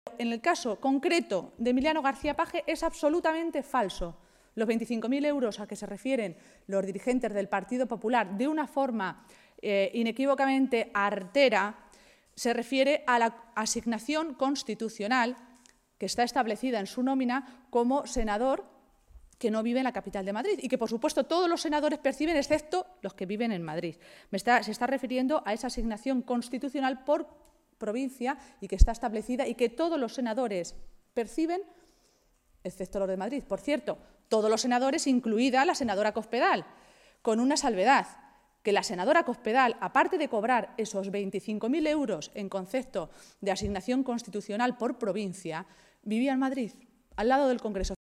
En el caso concreto de Emiliano García Paje es absolutamente falso. Los 25.000 euros a que se refieren los dirigentes del Partido Popular de una forma inequívocamente artera se refiere a la asignación constitucional que está establecida en su nómina como senador que no vive en la capital de Madrid y que, por supuesto, todos los senadores perciben, excepto los que viven en Madrid. Se está refiriendo a esa asignación constitucional por provincia y que está establecida y que todos los senadores perciben, excepto los de Madrid. Por cierto, todos los senadores, incluida la senadora Cospedal, con una salvedad, que la senadora Cospedal, aparte de cobrar esos 25.000 euros en concepto de asignación constitucional por provincia, vivía en Madrid, al lado del Congreso.